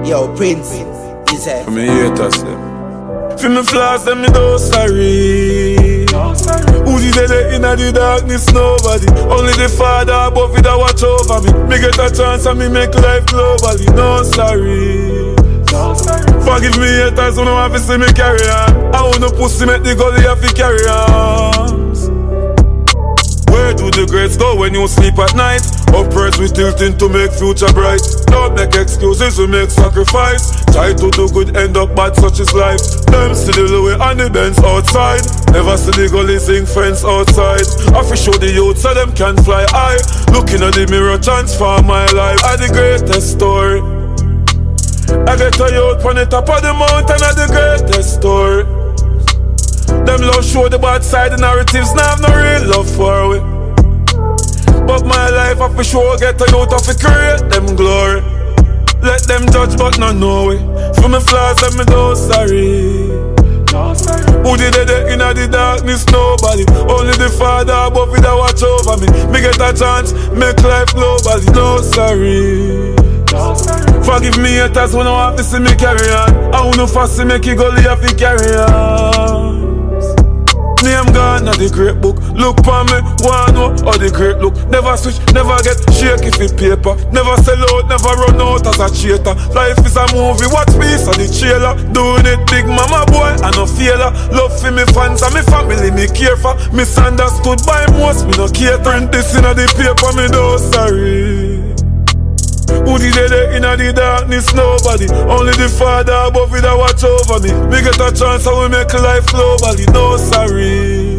Yo, Prince, he said. I'm a hater, say. For me flaws, them me don't sorry. Who did they in the darkness? Nobody. Only the Father above it that watch over me. Me get a chance and me make life globally. No sorry. Forgive me haters who don't have to see me carry on. I wanna pussy make the gully have to carry arms. Where do the greats go when you sleep at night? Upwards we tilting to make future bright. Don't make excuses, we make sacrifice. Try to do good, end up bad, such is life. Them see the Louis and the Benz outside. Never see the gully sing fence outside. I fi show the youth so them can fly high. Looking at the mirror, transform my life. I the greatest story. I get a youth on the top of the mountain. I the greatest story. Them love show the bad side, the narratives now have no real love for we. But my life I for sure get a youth of create them glory. Let them judge but not know it. For me flaws them me don't sorry. Who did they in the darkness? Nobody. Only the Father above it that watch over me. Me get a chance, make life globally. No sorry. Forgive me haters when I have to see me carry on. I wanna fast to make it go have to carry on. Name gone at the great book. Look for me, one know how the great look. Never switch, never get shaky for paper. Never sell out, never run out as a cheater. Life is a movie, watch piece of the trailer. Doing it big mama boy, I no failure. Love for me fans and me family, me care for. Misunderstood by most, me no care. Print this in the paper, me no sorry. Who did they in the darkness? Nobody. Only the Father above it that watch over me. Me get a chance and we make life globally. No sorry.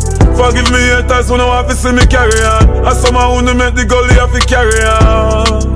Forgive me haters when I have to see me carry on. As someone who make the gully have to carry on.